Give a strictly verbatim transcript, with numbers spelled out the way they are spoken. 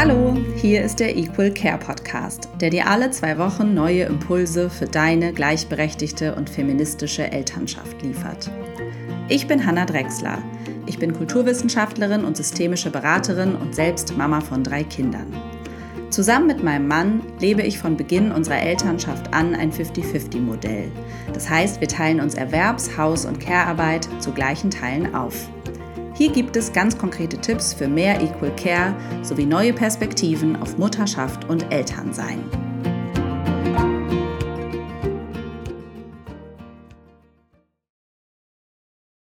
Hallo, hier ist der Equal Care Podcast, der dir alle zwei Wochen neue Impulse für deine gleichberechtigte und feministische Elternschaft liefert. Ich bin Hannah Drechsler. Ich bin Kulturwissenschaftlerin und systemische Beraterin und selbst Mama von drei Kindern. Zusammen mit meinem Mann lebe ich von Beginn unserer Elternschaft an ein fünfzig fünfzig Modell. Das heißt, wir teilen uns Erwerbs-, Haus- und Care-Arbeit zu gleichen Teilen auf. Hier gibt es ganz konkrete Tipps für mehr Equal Care sowie neue Perspektiven auf Mutterschaft und Elternsein.